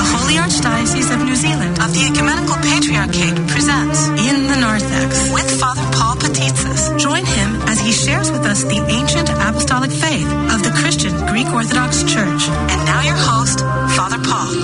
The Holy Archdiocese of New Zealand of the Ecumenical Patriarchate presents In the Narthex with Father Paul Patitsis. Join him as he shares with us the ancient apostolic faith of the Christian Greek Orthodox Church. And now your host, Father Paul.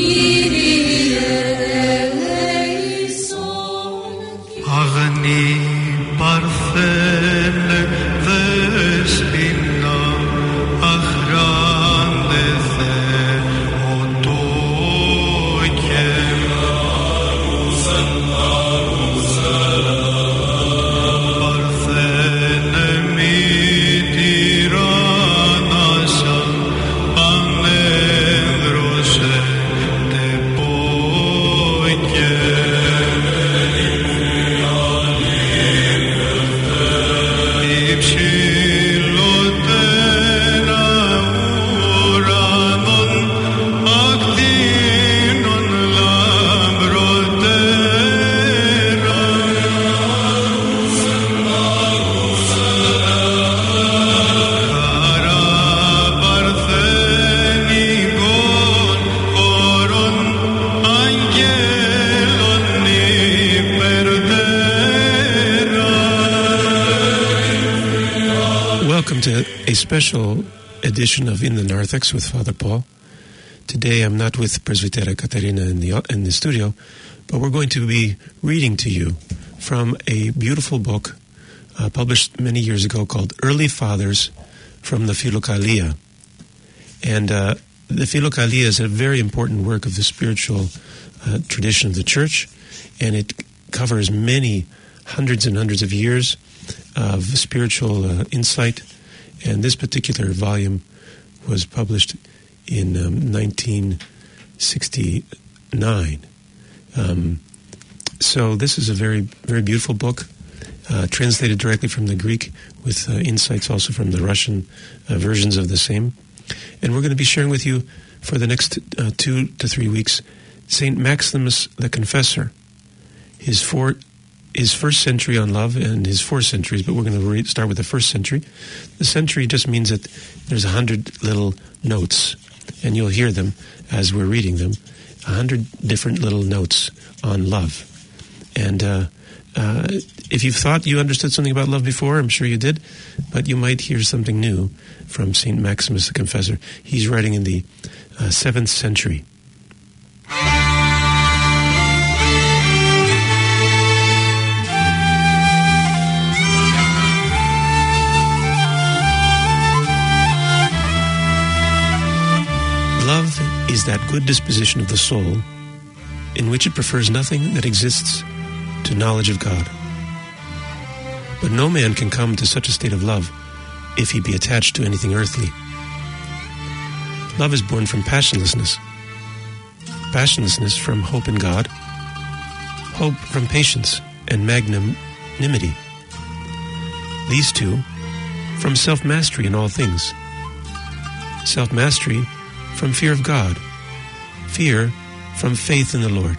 A special edition of In the Narthex with Father Paul. Today I'm not with Presbytera Katerina in the studio, but we're going to be reading to you from a beautiful book published many years ago called Early Fathers from the Philokalia. And the Philokalia is a very important work of the spiritual tradition of the Church, and it covers many hundreds and hundreds of years of spiritual insight. And this particular volume was published in 1969. So this is a very, very beautiful book, translated directly from the Greek with insights also from the Russian versions of the same. And we're going to be sharing with you for the next 2 to 3 weeks St. Maximus the Confessor, his first century on love and his 4 centuries, but we're going to start with the first century. The century just means that there's 100 little notes, and you'll hear them as we're reading them, 100 different little notes on love. And if you've thought you understood something about love before, I'm sure you did, but you might hear something new from St. Maximus the Confessor. He's writing in the 7th century. Love is that good disposition of the soul in which it prefers nothing that exists to knowledge of God. But no man can come to such a state of love if he be attached to anything earthly. Love is born from passionlessness, passionlessness from hope in God, hope from patience and magnanimity. These two from self-mastery in all things, self-mastery from fear of God, fear from faith in the Lord.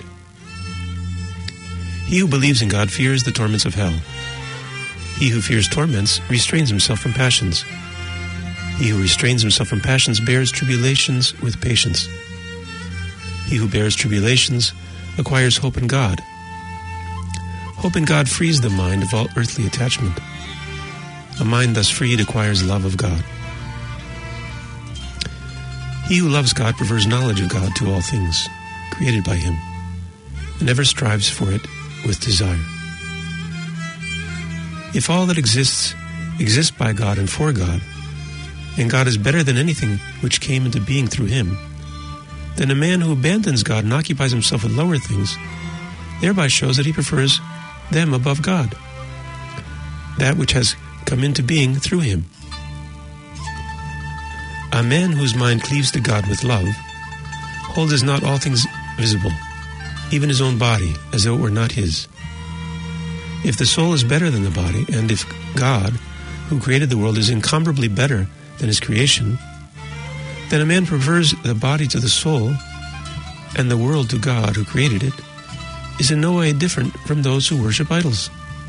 He who believes in God fears the torments of hell. He who fears torments restrains himself from passions. He who restrains himself from passions bears tribulations with patience. He who bears tribulations acquires hope in God. Hope in God frees the mind of all earthly attachment. A mind thus freed acquires love of God. He who loves God prefers knowledge of God to all things created by Him, and ever strives for it with desire. If all that exists by God and for God, and God is better than anything which came into being through Him, then a man who abandons God and occupies himself with lower things thereby shows that he prefers them above God, that which has come into being through Him. A man whose mind cleaves to God with love holds not all things visible, even his own body, as though it were not his. If the soul is better than the body, and if God, who created the world, is incomparably better than His creation, then a man prefers the body to the soul, and the world to God, who created it, is in no way different from those who worship idols.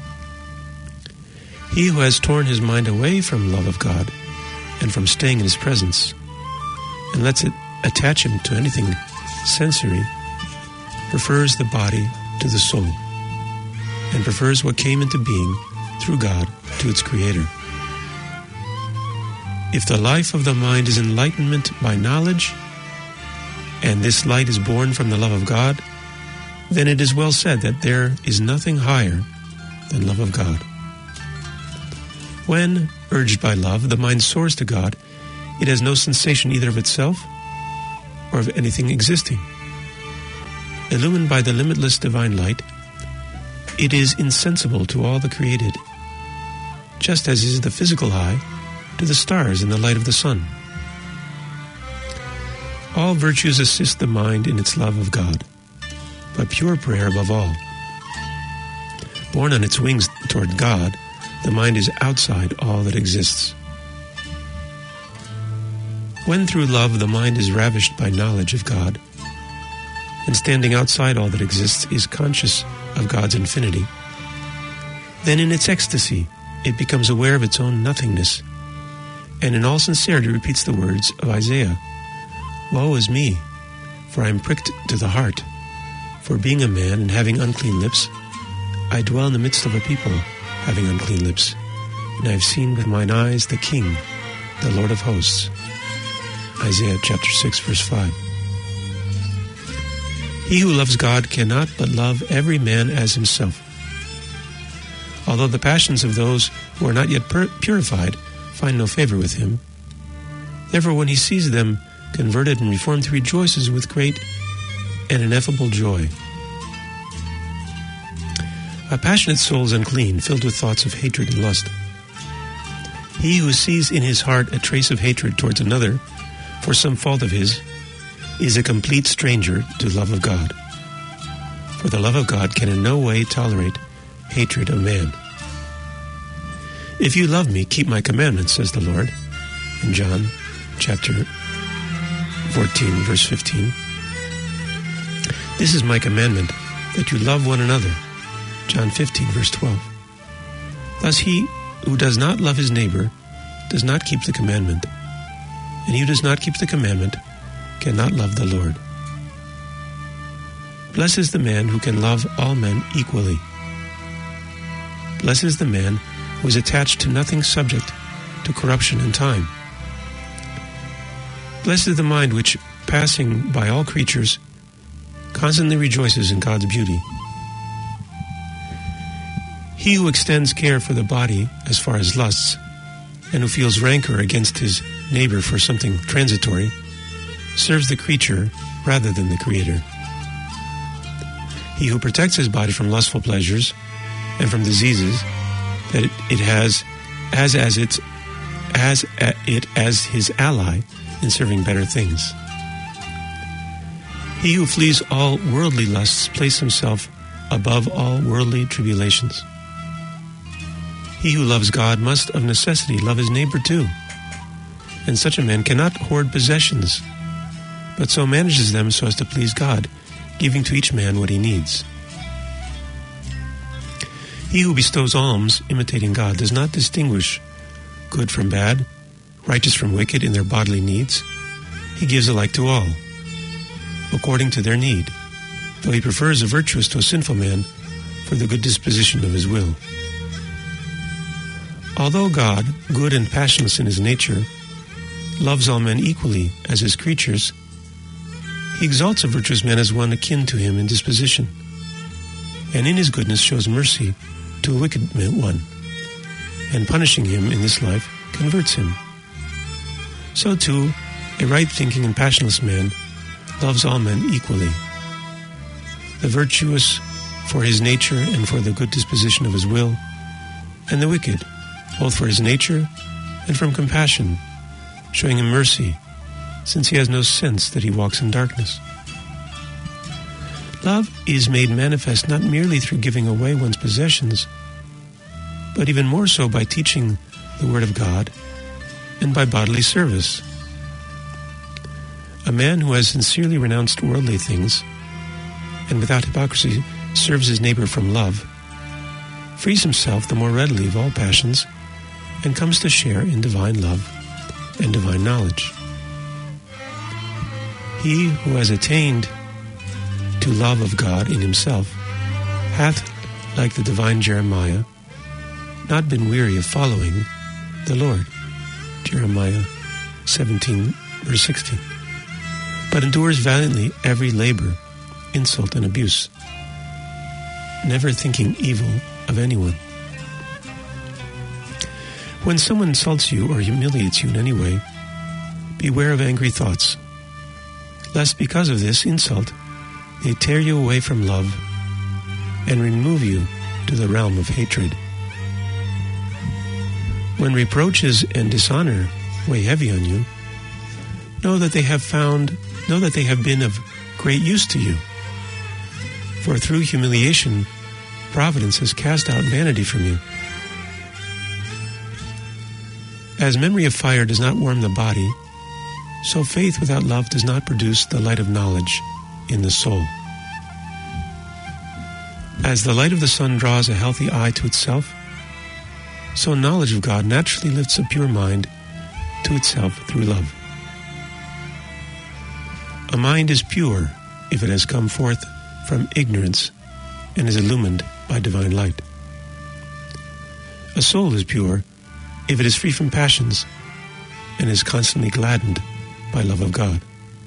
He who has torn his mind away from love of God and from staying in His presence, and lets it attach him to anything sensory, prefers the body to the soul, and prefers what came into being through God to its creator. If the life of the mind is enlightenment by knowledge, and this light is born from the love of God, then it is well said that there is nothing higher than love of God. When, urged by love, the mind soars to God, it has no sensation either of itself or of anything existing. Illumined by the limitless divine light, it is insensible to all the created, just as is the physical eye to the stars in the light of the sun. All virtues assist the mind in its love of God, but pure prayer above all. Borne on its wings toward God, the mind is outside all that exists. When through love the mind is ravished by knowledge of God, and standing outside all that exists is conscious of God's infinity, then in its ecstasy it becomes aware of its own nothingness, and in all sincerity repeats the words of Isaiah, "Woe is me, for I am pricked to the heart, for being a man and having unclean lips, I dwell in the midst of a people having unclean lips, and I have seen with mine eyes the King, the Lord of hosts." Isaiah chapter 6, verse 5. He who loves God cannot but love every man as himself. Although the passions of those who are not yet purified find no favor with him, therefore when he sees them converted and reformed, he rejoices with great and ineffable joy. A passionate soul is unclean, filled with thoughts of hatred and lust. He who sees in his heart a trace of hatred towards another for some fault of his is a complete stranger to the love of God. For the love of God can in no way tolerate hatred of man. "If you love me, keep my commandments," says the Lord in John chapter 14, verse 15. "This is my commandment, that you love one another." John 15, verse 12. Thus he who does not love his neighbor does not keep the commandment, and he who does not keep the commandment cannot love the Lord. Blessed is the man who can love all men equally. Blessed is the man who is attached to nothing subject to corruption and time. Blessed is the mind which, passing by all creatures, constantly rejoices in God's beauty. He who extends care for the body as far as lusts, and who feels rancor against his neighbor for something transitory, serves the creature rather than the Creator. He who protects his body from lustful pleasures and from diseases that it has as his ally in serving better things. He who flees all worldly lusts places himself above all worldly tribulations. He who loves God must of necessity love his neighbor too, and such a man cannot hoard possessions, but so manages them so as to please God, giving to each man what he needs. He who bestows alms, imitating God, does not distinguish good from bad, righteous from wicked in their bodily needs. He gives alike to all, according to their need, though he prefers a virtuous to a sinful man for the good disposition of his will. Although God, good and passionless in his nature, loves all men equally as his creatures, he exalts a virtuous man as one akin to him in disposition, and in his goodness shows mercy to a wicked one, and punishing him in this life converts him. So too, a right-thinking and passionless man loves all men equally. The virtuous for his nature and for the good disposition of his will, and the wicked, both for his nature and from compassion, showing him mercy, since he has no sense that he walks in darkness. Love is made manifest not merely through giving away one's possessions, but even more so by teaching the Word of God and by bodily service. A man who has sincerely renounced worldly things and without hypocrisy serves his neighbor from love frees himself the more readily of all passions and comes to share in divine love and divine knowledge. He who has attained to love of God in himself, hath, like the divine Jeremiah, not been weary of following the Lord. Jeremiah 17, verse 16. But endures valiantly every labor, insult, and abuse, never thinking evil of anyone. When someone insults you or humiliates you in any way, beware of angry thoughts, lest because of this insult they tear you away from love and remove you to the realm of hatred. When reproaches and dishonor weigh heavy on you, know that they have been of great use to you. For through humiliation, providence has cast out vanity from you. As memory of fire does not warm the body, so faith without love does not produce the light of knowledge in the soul. As the light of the sun draws a healthy eye to itself, so knowledge of God naturally lifts a pure mind to itself through love. A mind is pure if it has come forth from ignorance and is illumined by divine light. A soul is pure if it is free from passions and is constantly gladdened by love of God.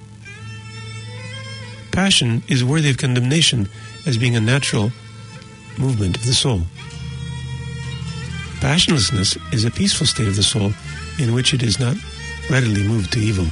Passion is worthy of condemnation as being a natural movement of the soul. Passionlessness is a peaceful state of the soul in which it is not readily moved to evil.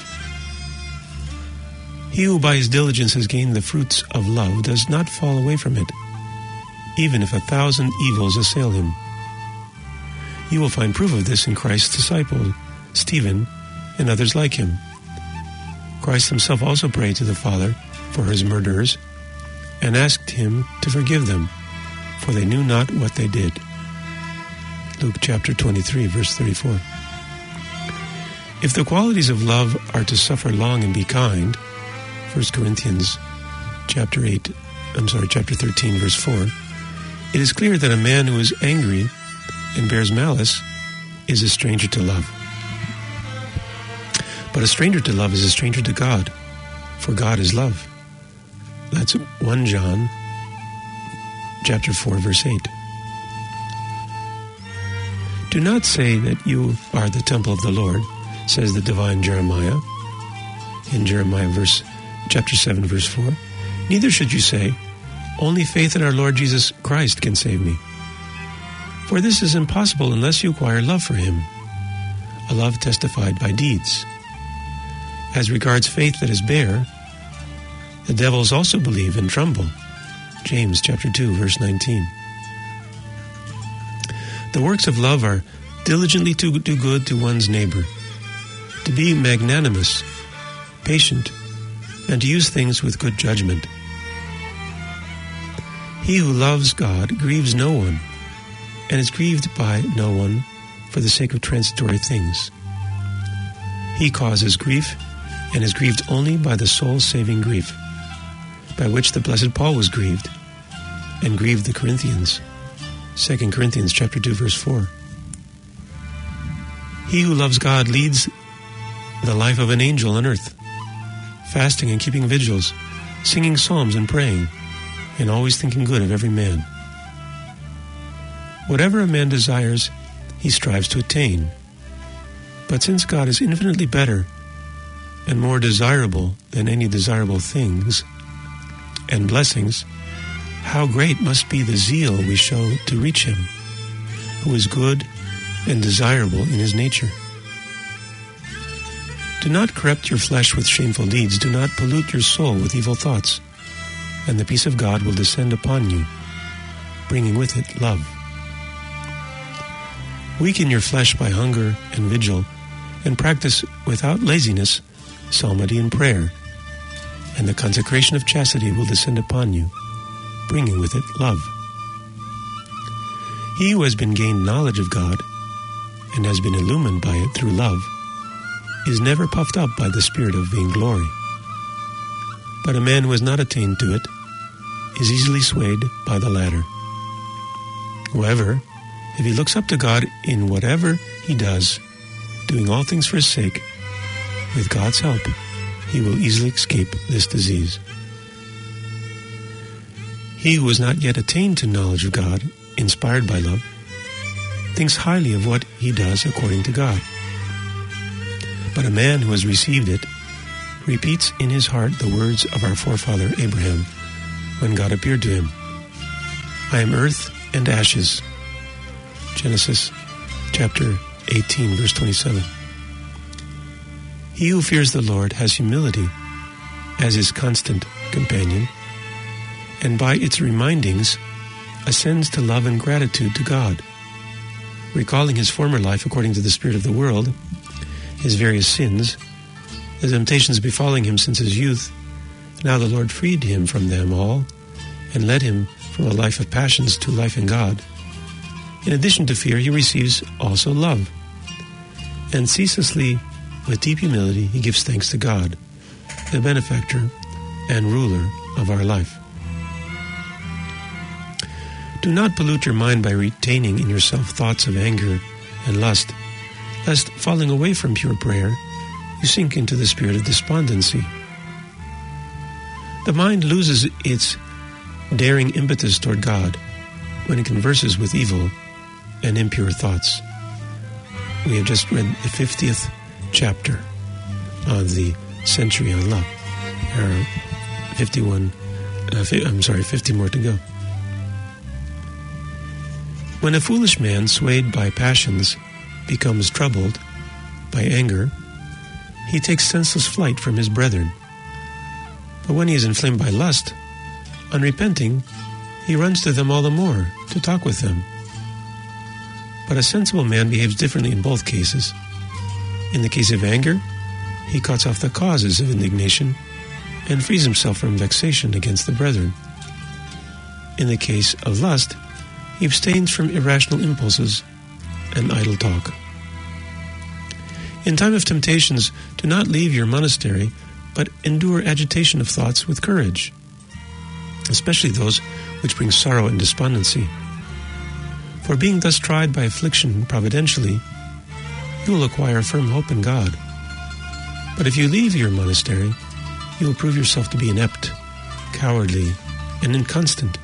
He who by his diligence has gained the fruits of love does not fall away from it, even if 1,000 evils assail him. You will find proof of this in Christ's disciple, Stephen, and others like him. Christ himself also prayed to the Father for his murderers and asked him to forgive them, for they knew not what they did. Luke chapter 23, verse 34. If the qualities of love are to suffer long and be kind, 1 Corinthians chapter 13, verse 4, it is clear that a man who is angry and bears malice is a stranger to love. But a stranger to love is a stranger to God, for God is love. That's 1 John chapter 4, verse 8. Do not say that you are the temple of the Lord, says the divine Jeremiah, in Jeremiah chapter 7, verse 4. Neither should you say, only faith in our Lord Jesus Christ can save me. For this is impossible unless you acquire love for him, a love testified by deeds. As regards faith that is bare, the devils also believe and tremble. James chapter 2, verse 19. The works of love are diligently to do good to one's neighbor, to be magnanimous, patient, and to use things with good judgment. He who loves God grieves no one, and is grieved by no one for the sake of transitory things. He causes grief, and is grieved only by the soul-saving grief, by which the blessed Paul was grieved, and grieved the Corinthians. 2 Corinthians chapter 2, verse 4. He who loves God leads the life of an angel on earth, fasting and keeping vigils, singing psalms and praying, and always thinking good of every man. Whatever a man desires, he strives to attain. But since God is infinitely better and more desirable than any desirable things and blessings, how great must be the zeal we show to reach him, who is good and desirable in his nature. Do not corrupt your flesh with shameful deeds. Do not pollute your soul with evil thoughts, and the peace of God will descend upon you, bringing with it love. Weaken your flesh by hunger and vigil, and practice without laziness psalmody and prayer, and the consecration of chastity will descend upon you, bringing with it love. He who has been gained knowledge of God and has been illumined by it through love is never puffed up by the spirit of vainglory. But a man who has not attained to it is easily swayed by the latter. However, if he looks up to God in whatever he does, doing all things for his sake, with God's help, he will easily escape this disease. He who has not yet attained to knowledge of God, inspired by love, thinks highly of what he does according to God. But a man who has received it repeats in his heart the words of our forefather Abraham when God appeared to him. I am earth and ashes. Genesis chapter 18, verse 27. He who fears the Lord has humility as his constant companion, and by its remindings ascends to love and gratitude to God. Recalling his former life according to the spirit of the world, his various sins, the temptations befalling him since his youth, now the Lord freed him from them all and led him from a life of passions to life in God. In addition to fear, he receives also love. And ceaselessly, with deep humility, he gives thanks to God, the benefactor and ruler of our life. Do not pollute your mind by retaining in yourself thoughts of anger and lust, lest, falling away from pure prayer, you sink into the spirit of despondency. The mind loses its daring impetus toward God when it converses with evil and impure thoughts. We have just read the 50th chapter of the Century on Love. There are 50 more to go. When a foolish man, swayed by passions, becomes troubled by anger, he takes senseless flight from his brethren. But when he is inflamed by lust, unrepenting, he runs to them all the more to talk with them. But a sensible man behaves differently in both cases. In the case of anger, he cuts off the causes of indignation and frees himself from vexation against the brethren. In the case of lust, he abstains from irrational impulses and idle talk. In time of temptations, do not leave your monastery, but endure agitation of thoughts with courage, especially those which bring sorrow and despondency. For being thus tried by affliction providentially, you will acquire firm hope in God. But if you leave your monastery, you will prove yourself to be inept, cowardly, and inconstant.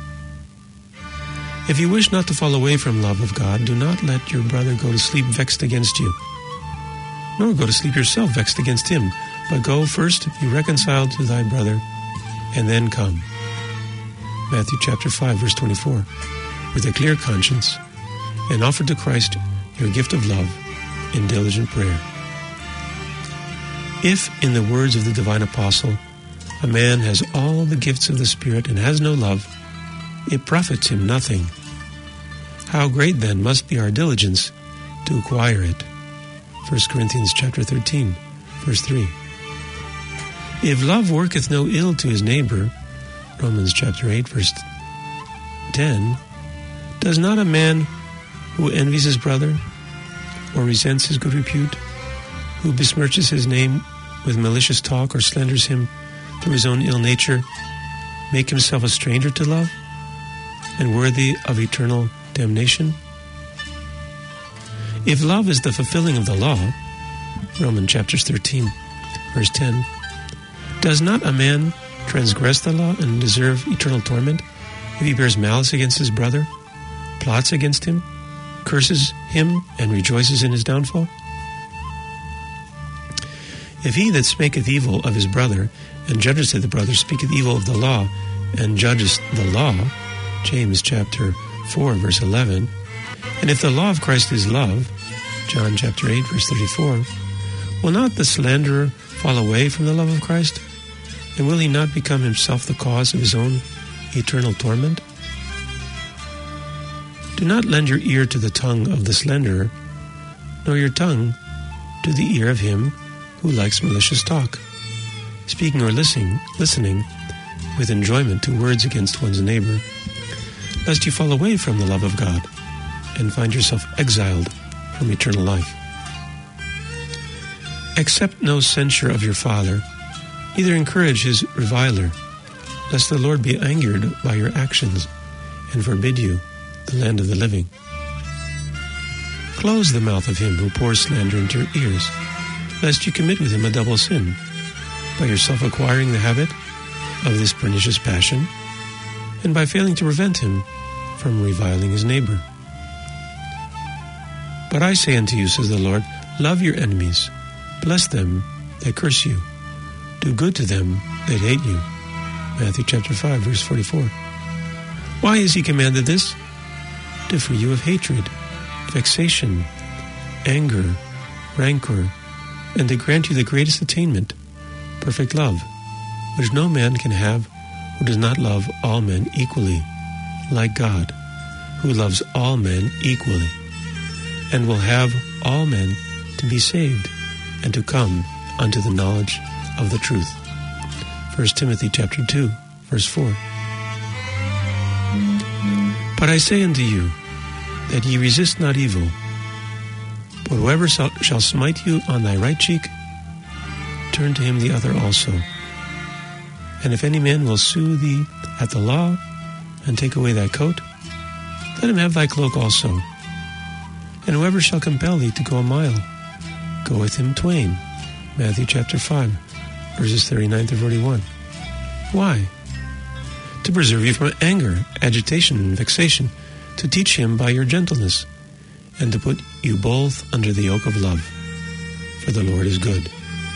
If you wish not to fall away from love of God, do not let your brother go to sleep vexed against you, nor go to sleep yourself vexed against him, but go first be reconciled to thy brother, and then come. Matthew chapter 5, verse 24. With a clear conscience, and offer to Christ your gift of love in diligent prayer. If, in the words of the divine apostle, a man has all the gifts of the Spirit and has no love, it profits him nothing. How great then must be our diligence to acquire it. 1 Corinthians chapter 13, verse 3. If love worketh no ill to his neighbor, Romans chapter 8, verse 10, does not a man who envies his brother or resents his good repute, who besmirches his name with malicious talk or slanders him through his own ill nature, make himself a stranger to love and worthy of eternal damnation? If love is the fulfilling of the law, Romans chapter 13, verse 10, does not a man transgress the law and deserve eternal torment if he bears malice against his brother, plots against him, curses him, and rejoices in his downfall? If he that speaketh evil of his brother and judges the brother speaketh evil of the law and judges the law, James chapter 4, verse 11, and if the law of Christ is love, John chapter 8, verse 34, will not the slanderer fall away from the love of Christ? And will he not become himself the cause of his own eternal torment? Do not lend your ear to the tongue of the slanderer, nor your tongue to the ear of him who likes malicious talk, speaking or listening with enjoyment to words against one's neighbor, lest you fall away from the love of God and find yourself exiled from eternal life. Accept no censure of your father, neither encourage his reviler, lest the Lord be angered by your actions and forbid you the land of the living. Close the mouth of him who pours slander into your ears, lest you commit with him a double sin, by yourself acquiring the habit of this pernicious passion, and by failing to prevent him from reviling his neighbor. But I say unto you, says the Lord, love your enemies, bless them that curse you, do good to them that hate you. Matthew chapter 5, verse 44. Why has he commanded this? To free you of hatred, vexation, anger, rancor, and to grant you the greatest attainment, perfect love, which no man can have who does not love all men equally, like God, who loves all men equally, and will have all men to be saved and to come unto the knowledge of the truth. 1 Timothy chapter 2, verse 4. But I say unto you, that ye resist not evil, but whoever shall smite you on thy right cheek, turn to him the other also. And if any man will sue thee at the law, and take away thy coat, let him have thy cloak also. And whoever shall compel thee to go a mile, go with him twain. Matthew chapter 5, verses 39 to 41. Why? To preserve you from anger, agitation, and vexation, to teach him by your gentleness, and to put you both under the yoke of love. For the Lord is good.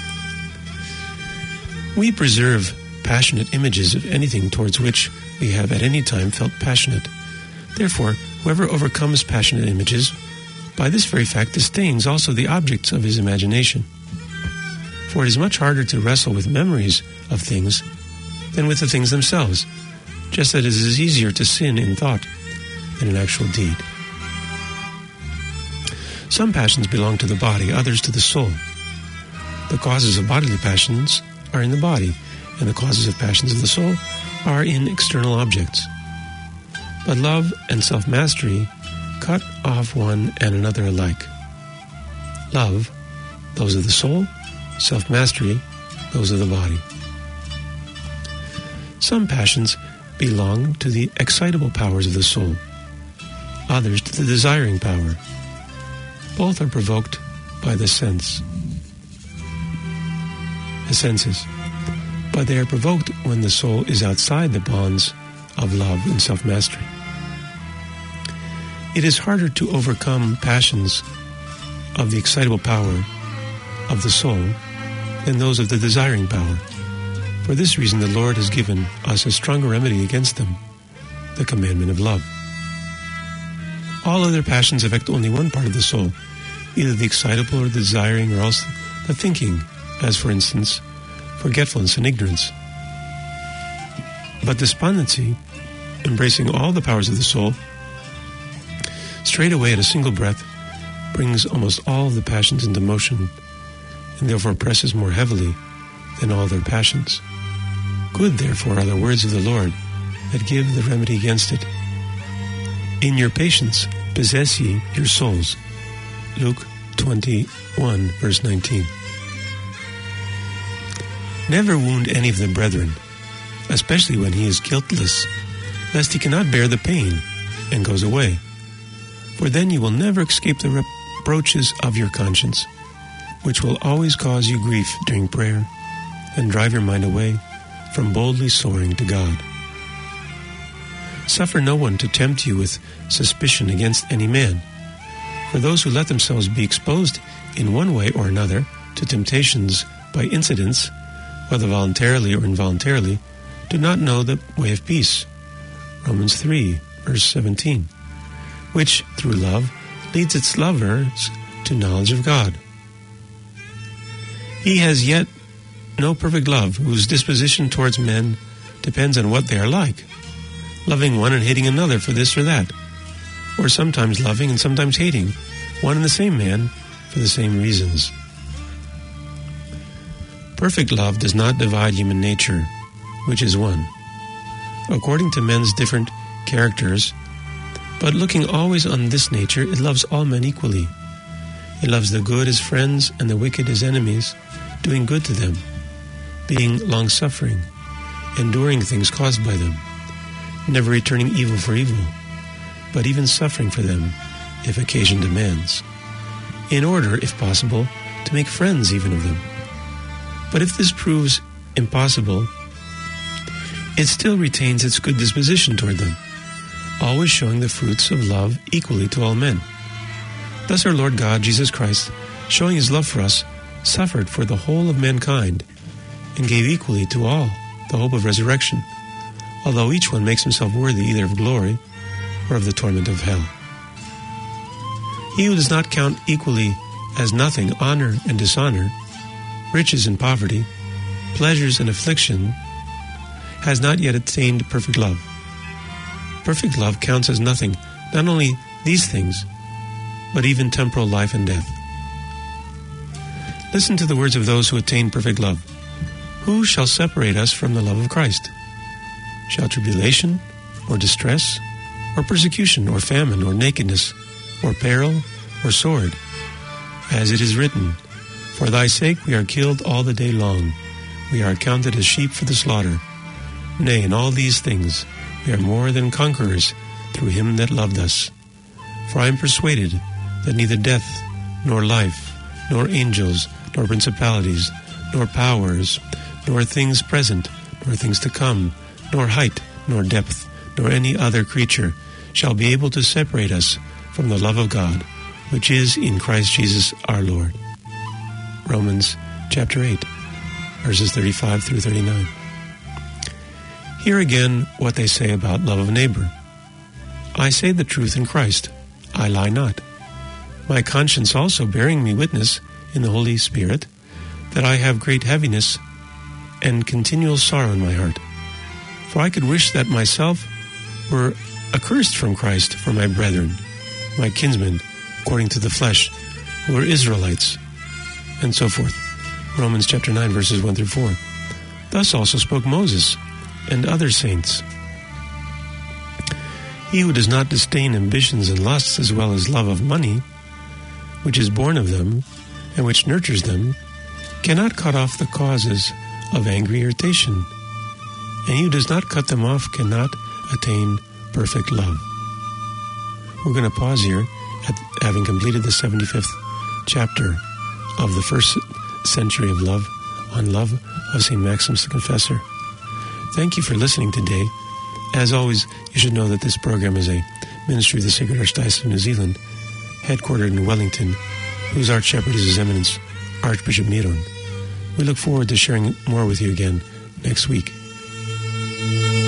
We preserve passionate images of anything towards which we have at any time felt passionate. Therefore, whoever overcomes passionate images, by this very fact disdains also the objects of his imagination. For it is much harder to wrestle with memories of things than with the things themselves, just as it is easier to sin in thought than in actual deed. Some passions belong to the body, others to the soul. The causes of bodily passions are in the body, and the causes of passions of the soul are in external objects. But love and self-mastery cut off one and another alike. Love, those of the soul; self-mastery, those of the body. Some passions belong to the excitable powers of the soul, others to the desiring power. Both are provoked by the senses, but they are provoked when the soul is outside the bonds of love and self-mastery. It is harder to overcome passions of the excitable power of the soul than those of the desiring power. For this reason, the Lord has given us a stronger remedy against them, the commandment of love. All other passions affect only one part of the soul, either the excitable or the desiring, or else the thinking, as for instance, forgetfulness and ignorance. But despondency, embracing all the powers of the soul, straight away at a single breath, brings almost all of the passions into motion, and therefore presses more heavily than all their passions. Good, therefore, are the words of the Lord that give the remedy against it. In your patience possess ye your souls. Luke 21, verse 19. Never wound any of the brethren, especially when he is guiltless, lest he cannot bear the pain and goes away. For then you will never escape the reproaches of your conscience, which will always cause you grief during prayer and drive your mind away from boldly soaring to God. Suffer no one to tempt you with suspicion against any man. For those who let themselves be exposed in one way or another to temptations by incidents, whether voluntarily or involuntarily, do not know the way of peace. Romans 3, verse 17, which, through love, leads its lovers to knowledge of God. He has yet no perfect love, whose disposition towards men depends on what they are like, loving one and hating another for this or that, or sometimes loving and sometimes hating one and the same man for the same reasons. Perfect love does not divide human nature, which is one, according to men's different characters, but looking always on this nature, it loves all men equally. It loves the good as friends and the wicked as enemies, doing good to them, being long-suffering, enduring things caused by them, never returning evil for evil, but even suffering for them if occasion demands, in order, if possible, to make friends even of them. But if this proves impossible, it still retains its good disposition toward them, always showing the fruits of love equally to all men. Thus our Lord God, Jesus Christ, showing his love for us, suffered for the whole of mankind, and gave equally to all the hope of resurrection, although each one makes himself worthy either of glory or of the torment of hell. He who does not count equally as nothing honor and dishonor, riches and poverty, pleasures and affliction, has not yet attained perfect love. Perfect love counts as nothing, not only these things, but even temporal life and death. Listen to the words of those who attain perfect love. Who shall separate us from the love of Christ? Shall tribulation, or distress, or persecution, or famine, or nakedness, or peril, or sword? As it is written, For thy sake we are killed all the day long. We are accounted as sheep for the slaughter. Nay, in all these things we are more than conquerors through him that loved us. For I am persuaded that neither death, nor life, nor angels, nor principalities, nor powers, nor things present, nor things to come, nor height, nor depth, nor any other creature shall be able to separate us from the love of God, which is in Christ Jesus our Lord. Romans chapter 8, verses 35 through 39. Hear again what they say about love of neighbor. I say the truth in Christ. I lie not. My conscience also bearing me witness in the Holy Spirit that I have great heaviness and continual sorrow in my heart. For I could wish that myself were accursed from Christ for my brethren, my kinsmen, according to the flesh, who are Israelites, and so forth. Romans chapter 9, verses 1 through 4. Thus also spoke Moses and other saints. He who does not disdain ambitions and lusts as well as love of money, which is born of them and which nurtures them, cannot cut off the causes of angry irritation, and he who does not cut them off cannot attain perfect love. We're going to pause here at having completed the 75th chapter of the first century of love, on love of St. Maximus the Confessor. Thank you for listening today. As always, you should know that this program is a ministry of the Sacred Archdiocese of New Zealand, headquartered in Wellington, whose Archshepherd is His Eminence, Archbishop Miron. We look forward to sharing more with you again next week.